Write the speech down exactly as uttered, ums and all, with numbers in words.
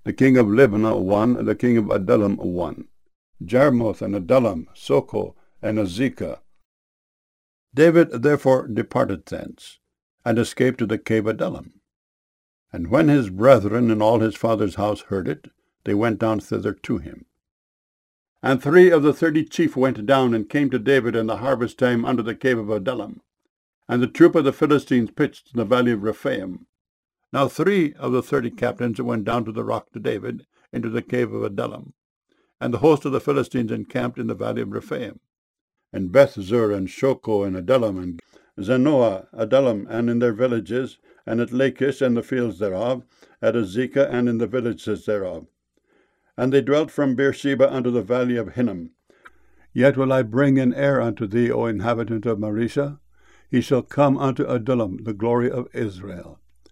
The king of Libnah one, the king of Adullam one, Jarmuth and Adullam, Soko and Azekah. David therefore departed thence, and escaped to the cave Adullam. And when his brethren and all his father's house heard it, they went down thither to him. And three of the thirty chief went down and came to David in the harvest time under the cave of Adullam. And the troop of the Philistines pitched in the valley of Rephaim. Now three of the thirty captains went down to the rock to David into the cave of Adullam. And the host of the Philistines encamped in the valley of Rephaim. And Bethzur and Shoko and Adullam and Zanoah, Adullam, and in their villages, and at Lachish and the fields thereof, at Azekah and in the villages thereof. And they dwelt from Beersheba unto the valley of Hinnom. Yet will I bring an heir unto thee, O inhabitant of Maresha. He shall come unto Adullam, the glory of Israel.